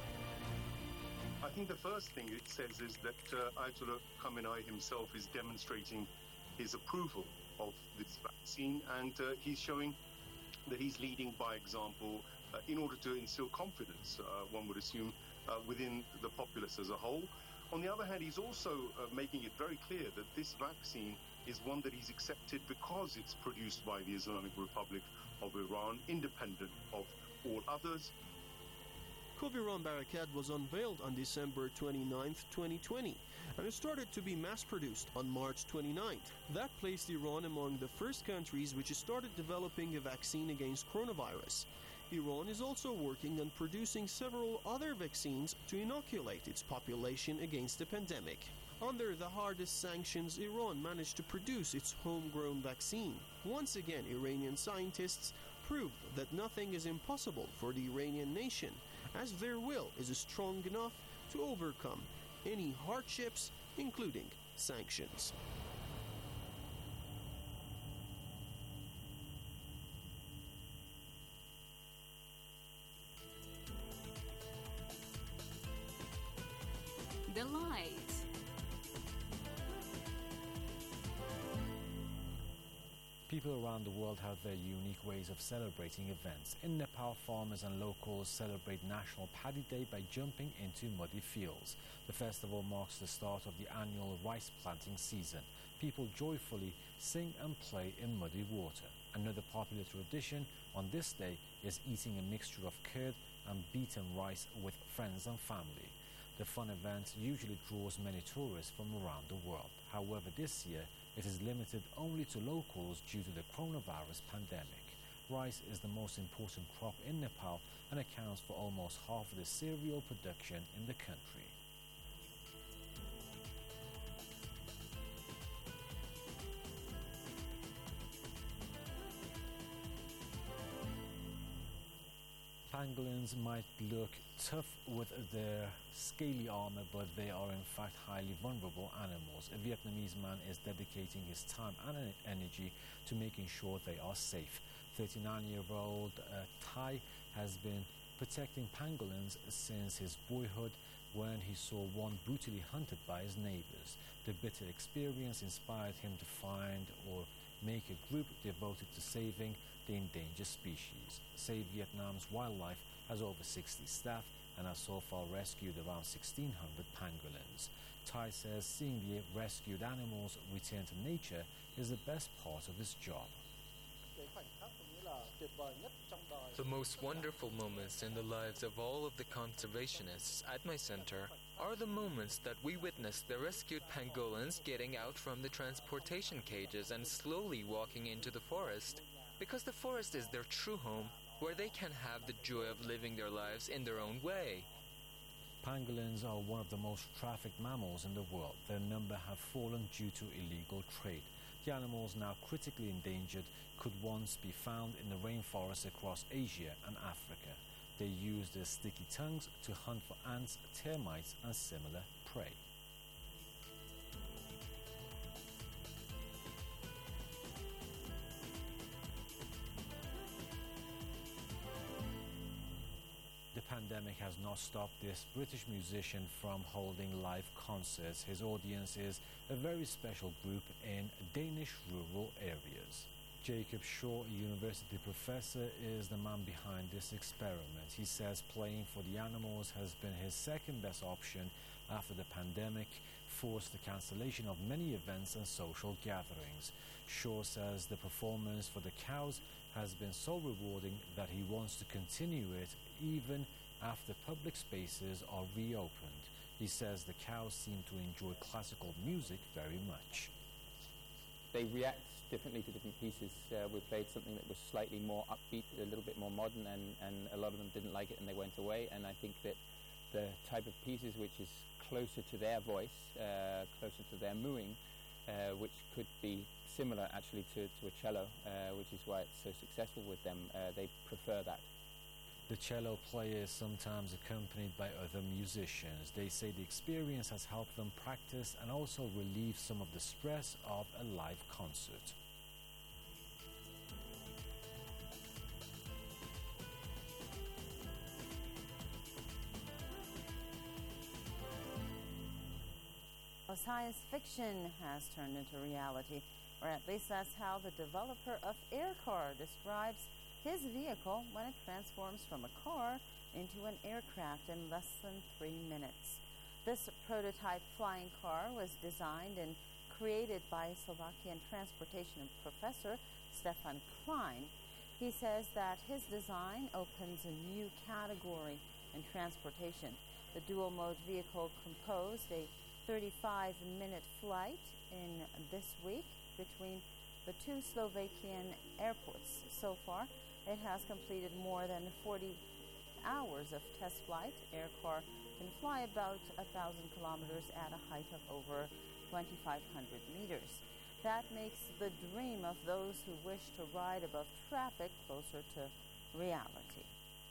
I think the first thing it says is that uh, Ayatollah Khamenei himself is demonstrating his approval of this vaccine, and uh, he's showing that he's leading by example uh, in order to instill confidence, uh, one would assume, uh, within the populace as a whole. On the other hand, he's also uh, making it very clear that this vaccine is one that he's accepted because it's produced by the Islamic Republic of Iran, independent of all others. Coviran Barakat was unveiled on December twenty-ninth, twenty twenty, and it started to be mass-produced on March twenty-ninth. That placed Iran among the first countries which started developing a vaccine against coronavirus. Iran is also working on producing several other vaccines to inoculate its population against the pandemic. Under the hardest sanctions, Iran managed to produce its homegrown vaccine. Once again, Iranian scientists proved that nothing is impossible for the Iranian nation, as their will is strong enough to overcome any hardships, including sanctions. The light. People around the world have their unique ways of celebrating events. In Nepal, farmers and locals celebrate National Paddy Day by jumping into muddy fields. The festival marks the start of the annual rice planting season. People joyfully sing and play in muddy water. Another popular tradition on this day is eating a mixture of curd and beaten rice with friends and family. The fun event usually draws many tourists from around the world. However, this year it is limited only to locals due to the coronavirus pandemic. Rice is the most important crop in Nepal and accounts for almost half of the cereal production in the country. Pangolins might look tough with their scaly armor, but they are in fact highly vulnerable animals. A Vietnamese man is dedicating his time and energy to making sure they are safe. thirty-nine-year-old uh, Thai has been protecting pangolins since his boyhood, when he saw one brutally hunted by his neighbors. The bitter experience inspired him to find or make a group devoted to saving the endangered species. Save Vietnam's Wildlife has over sixty staff and has so far rescued around sixteen hundred pangolins. Thai says seeing the rescued animals return to nature is the best part of his job. The most wonderful moments in the lives of all of the conservationists at my center are the moments that we witness the rescued pangolins getting out from the transportation cages and slowly walking into the forest, because the forest is their true home, where they can have the joy of living their lives in their own way. Pangolins are one of the most trafficked mammals in the world. Their number have fallen due to illegal trade. The animals, now critically endangered, could once be found in the rainforests across Asia and Africa. They use their sticky tongues to hunt for ants, termites, and similar prey. The pandemic has not stopped this British musician from holding live concerts. His audience is a very special group in Danish rural areas. Jacob Shaw, a university professor, is the man behind this experiment. He says playing for the animals has been his second best option after the pandemic forced the cancellation of many events and social gatherings. Shaw says the performance for the cows has been so rewarding that he wants to continue it even after public spaces are reopened. He says the cows seem to enjoy classical music very much. They react differently to different pieces. Uh, we played something that was slightly more upbeat, a little bit more modern, and, and a lot of them didn't like it and they went away. And I think that the type of pieces which is closer to their voice, uh, closer to their mooing, uh, which could be similar actually to, to a cello, uh, which is why it's so successful with them, uh, they prefer that. The cello player is sometimes accompanied by other musicians. They say the experience has helped them practice and also relieve some of the stress of a live concert. Well, science fiction has turned into reality, or at least that's how the developer of Aircar describes his vehicle when it transforms from a car into an aircraft in less than three minutes. This prototype flying car was designed and created by Slovakian transportation professor Stefan Klein. He says that his design opens a new category in transportation. The dual-mode vehicle composed a thirty-five minute flight in this week between the two Slovakian airports. So far, it has completed more than forty hours of test flight. Aircar can fly about one thousand kilometers at a height of over twenty-five hundred meters. That makes the dream of those who wish to ride above traffic closer to reality.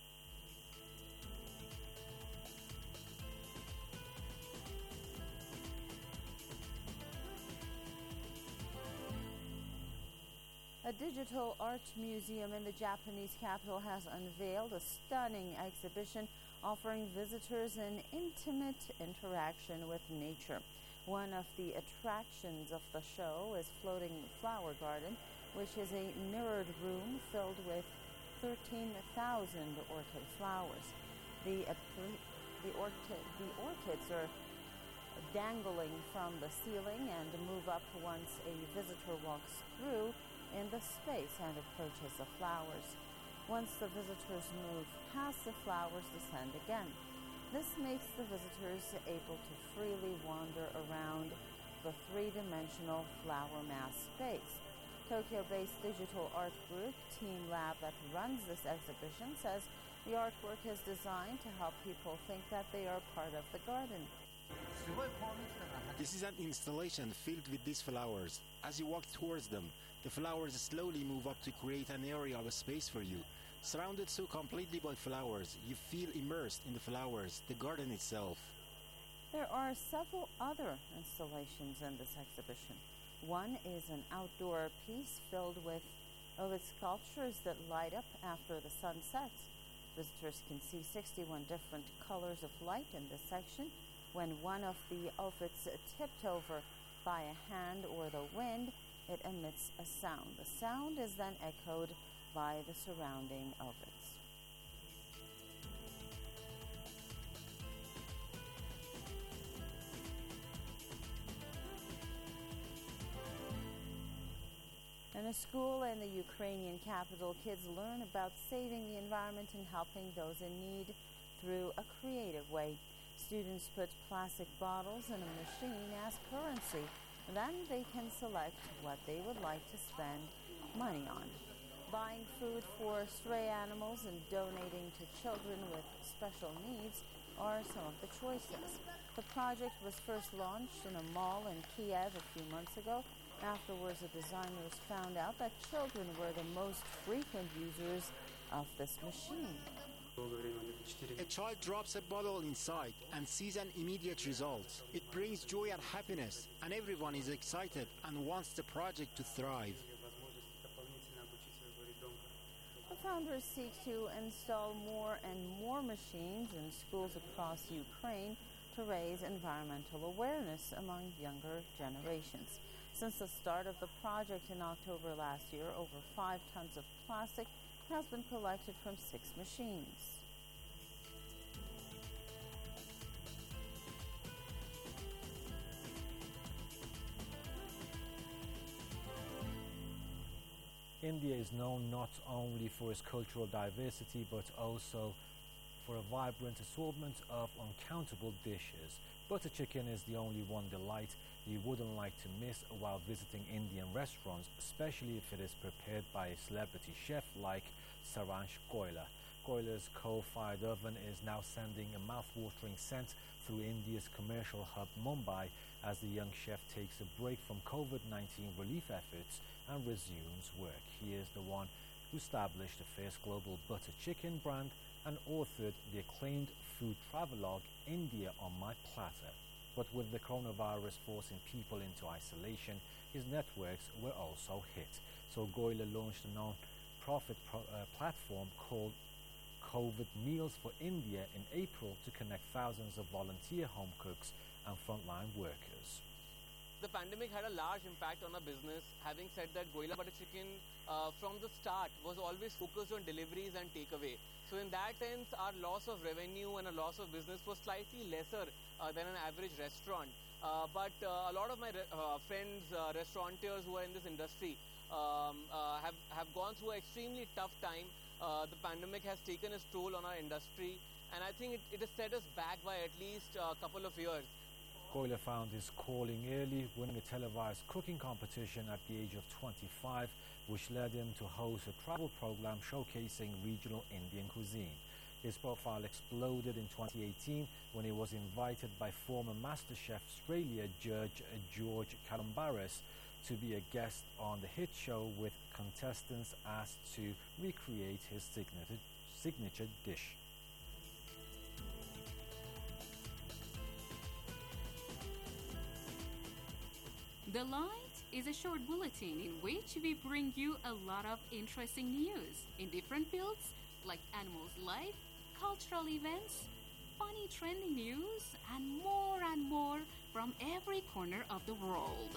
A digital art museum in the Japanese capital has unveiled a stunning exhibition offering visitors an intimate interaction with nature. One of the attractions of the show is Floating Flower Garden, which is a mirrored room filled with thirteen thousand orchid flowers. The, uh, the, orchid, the orchids are dangling from the ceiling and move up once a visitor walks through in the space and approaches the flowers. Once the visitors move past, the flowers descend again. This makes the visitors able to freely wander around the three-dimensional flower mass space. Tokyo-based digital art group Team Lab that runs this exhibition says the artwork is designed to help people think that they are part of the garden. This is an installation filled with these flowers. As you walk towards them, the flowers slowly move up to create an area of space for you. Surrounded so completely by flowers, you feel immersed in the flowers, the garden itself. There are several other installations in this exhibition. One is an outdoor piece filled with, oh, with sculptures that light up after the sun sets. Visitors can see sixty-one different colors of light in this section. When one of the ovids tipped over by a hand or the wind, it emits a sound. The sound is then echoed by the surrounding ovids. In a school in the Ukrainian capital, kids learn about saving the environment and helping those in need through a creative way. Students put plastic bottles in a machine as currency. Then they can select what they would like to spend money on. Buying food for stray animals and donating to children with special needs are some of the choices. The project was first launched in a mall in Kiev a few months ago. Afterwards, the designers found out that children were the most frequent users of this machine. A child drops a bottle inside and sees an immediate result. It brings joy and happiness, and everyone is excited and wants the project to thrive. The founders seek to install more and more machines in schools across Ukraine to raise environmental awareness among younger generations. Since the start of the project in October last year, over five tons of plastic has been collected from six machines. India is known not only for its cultural diversity but also for a vibrant assortment of uncountable dishes. Butter chicken is the only one delight you wouldn't like to miss while visiting Indian restaurants, especially if it is prepared by a celebrity chef like Saransh Goyla. Goyla's coal-fired oven is now sending a mouth-watering scent through India's commercial hub Mumbai as the young chef takes a break from COVID nineteen relief efforts and resumes work. He is the one who established the first global butter chicken brand and authored the acclaimed food travelogue India on My Platter. But with the coronavirus forcing people into isolation, his networks were also hit. So Goyla launched a non-profit pro uh, platform called COVID Meals for India in April to connect thousands of volunteer home cooks and frontline workers. The pandemic had a large impact on our business. Having said that, Goyla Butter Chicken uh, from the start was always focused on deliveries and takeaway. So in that sense, our loss of revenue and a loss of business was slightly lesser uh, than an average restaurant. Uh, but uh, a lot of my re uh, friends, uh, restaurateurs who are in this industry um, uh, have, have gone through an extremely tough time. Uh, the pandemic has taken its toll on our industry, and I think it, it has set us back by at least a couple of years. Goyla found his calling early, winning a televised cooking competition at the age of twenty-five, which led him to host a travel program showcasing regional Indian cuisine. His profile exploded in twenty eighteen when he was invited by former MasterChef Australia judge George Calombaris to be a guest on the hit show, with contestants asked to recreate his signature, signature dish. The Light is a short bulletin in which we bring you a lot of interesting news in different fields like animals' life, cultural events, funny trending news, and more and more from every corner of the world.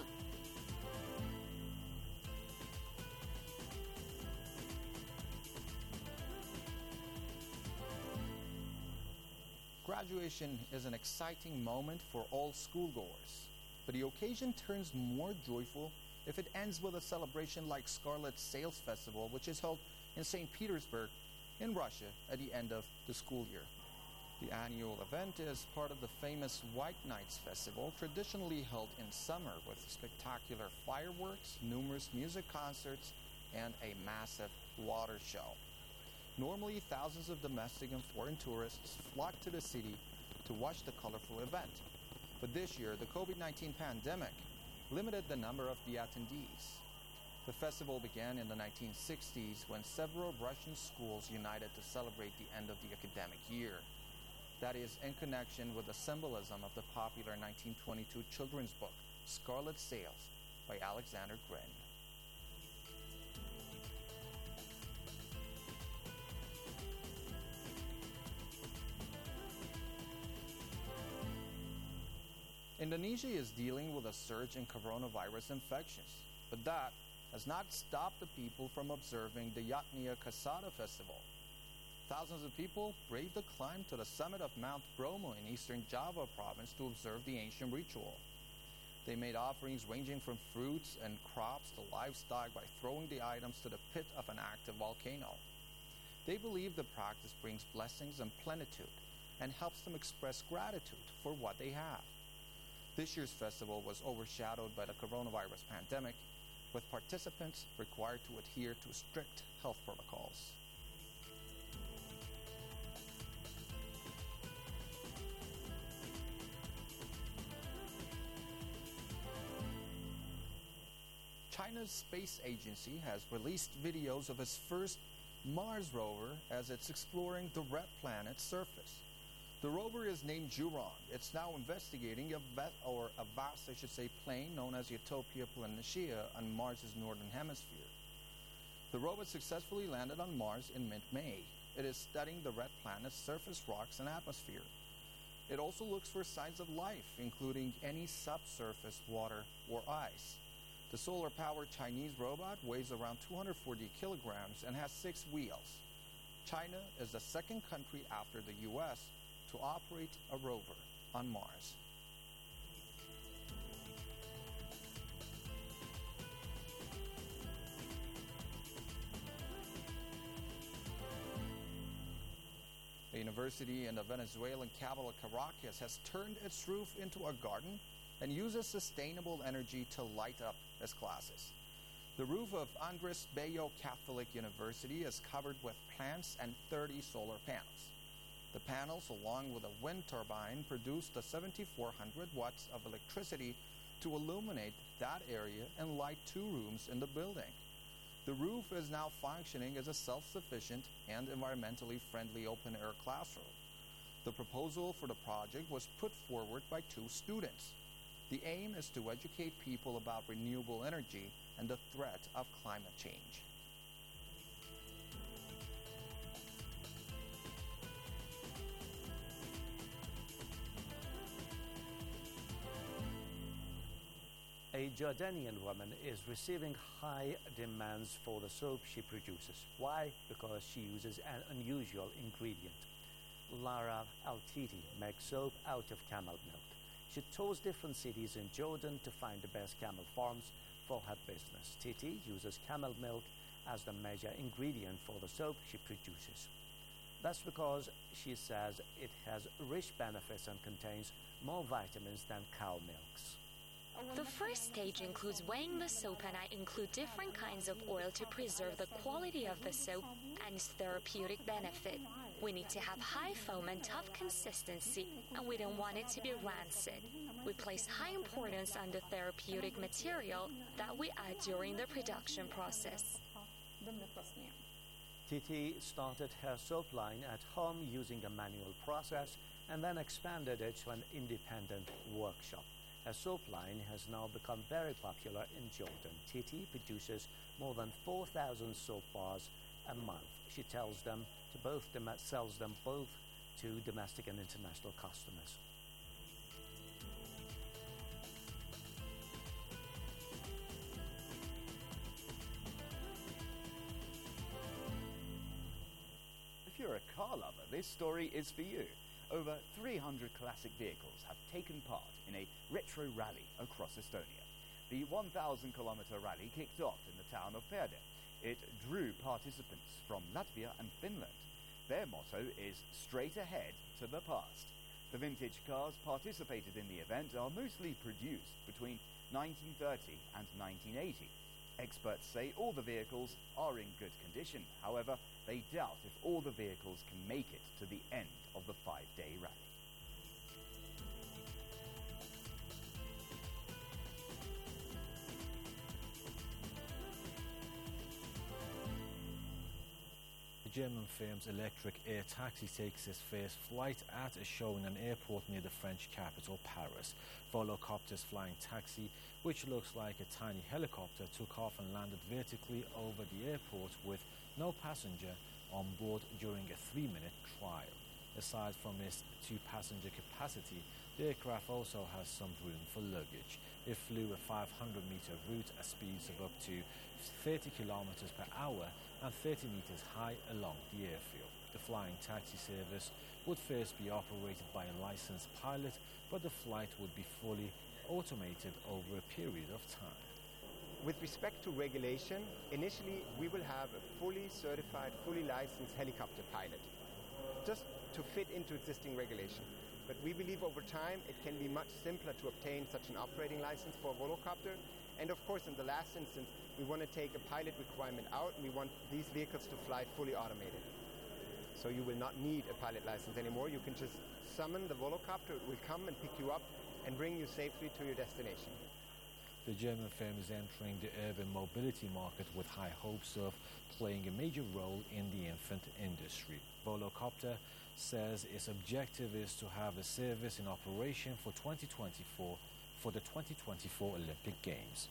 Graduation is an exciting moment for all schoolgoers, but the occasion turns more joyful if it ends with a celebration like Scarlet Sails Festival, which is held in Saint Petersburg in Russia at the end of the school year. The annual event is part of the famous White Nights Festival, traditionally held in summer with spectacular fireworks, numerous music concerts, and a massive water show. Normally, thousands of domestic and foreign tourists flock to the city to watch the colorful event. But this year, the COVID nineteen pandemic limited the number of the attendees. The festival began in the nineteen sixties when several Russian schools united to celebrate the end of the academic year. That is in connection with the symbolism of the popular nineteen twenty-two children's book, Scarlet Sails, by Alexander Grin. Indonesia is dealing with a surge in coronavirus infections, but that has not stopped the people from observing the Yatnya Kasada festival. Thousands of people braved the climb to the summit of Mount Bromo in eastern Java province to observe the ancient ritual. They made offerings ranging from fruits and crops to livestock by throwing the items to the pit of an active volcano. They believe the practice brings blessings and plenitude and helps them express gratitude for what they have. This year's festival was overshadowed by the coronavirus pandemic, with participants required to adhere to strict health protocols. China's space agency has released videos of its first Mars rover as it's exploring the red planet's surface. The rover is named Juron. It's now investigating a, vet, or a vast, I should say, plain known as Utopia Planitia on Mars' northern hemisphere. The rover successfully landed on Mars in mid-May. It is studying the red planet's surface rocks and atmosphere. It also looks for signs of life, including any subsurface water or ice. The solar-powered Chinese robot weighs around two hundred forty kilograms and has six wheels. China is the second country after the U S to operate a rover on Mars. The university in the Venezuelan capital Caracas has turned its roof into a garden and uses sustainable energy to light up its classes. The roof of Andres Bello Catholic University is covered with plants and thirty solar panels. The panels, along with a wind turbine, produced the seventy-four hundred watts of electricity to illuminate that area and light two rooms in the building. The roof is now functioning as a self-sufficient and environmentally friendly open-air classroom. The proposal for the project was put forward by two students. The aim is to educate people about renewable energy and the threat of climate change. A Jordanian woman is receiving high demands for the soap she produces. Why? Because she uses an unusual ingredient. Lara Al-Titi makes soap out of camel milk. She tours different cities in Jordan to find the best camel farms for her business. Titi uses camel milk as the major ingredient for the soap she produces. That's because she says it has rich benefits and contains more vitamins than cow milks. The first stage includes weighing the soap, and I include different kinds of oil to preserve the quality of the soap and its therapeutic benefit. We need to have high foam and tough consistency, and we don't want it to be rancid. We place high importance on the therapeutic material that we add during the production process. Titi started her soap line at home using a manual process and then expanded it to an independent workshop. Her soap line has now become very popular in Jordan. Titi produces more than four thousand soap bars a month. She tells them to both dem- sells them both to domestic and international customers. If you're a car lover, this story is for you. Over three hundred classic vehicles have taken part in a retro rally across Estonia. The one thousand kilometer rally kicked off in the town of Perde. It drew participants from Latvia and Finland. Their motto is straight ahead to the past. The vintage cars participated in the event are mostly produced between nineteen thirty and nineteen eighty. Experts say all the vehicles are in good condition. However, they doubt if all the vehicles can make it to the end of the five-day rally. The German firm's electric air taxi takes its first flight at a show in an airport near the French capital, Paris. Volocopter's flying taxi, which looks like a tiny helicopter, took off and landed vertically over the airport with no passenger on board during a three-minute trial. Aside from its two-passenger capacity, the aircraft also has some room for luggage. It flew a five hundred meter route at speeds of up to thirty kilometers per hour and thirty meters high along the airfield. The flying taxi service would first be operated by a licensed pilot, but the flight would be fully automated over a period of time. With respect to regulation, initially we will have a fully certified, fully licensed helicopter pilot, just to fit into existing regulation. But we believe over time it can be much simpler to obtain such an operating license for a volocopter. And of course, in the last instance, we want to take a pilot requirement out, and we want these vehicles to fly fully automated. So you will not need a pilot license anymore. You can just summon the volocopter, it will come and pick you up and bring you safely to your destination. The German firm is entering the urban mobility market with high hopes of playing a major role in the infant industry. Volocopter says its objective is to have a service in operation for twenty twenty-four for the twenty twenty-four Olympic Games.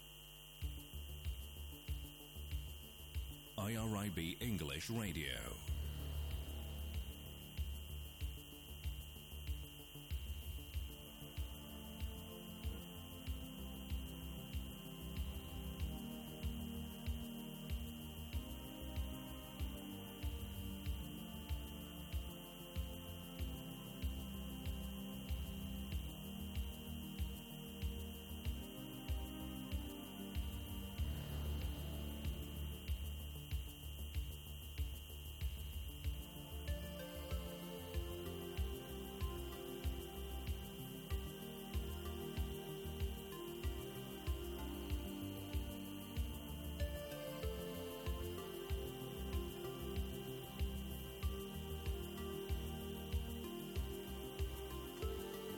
I R I B English Radio.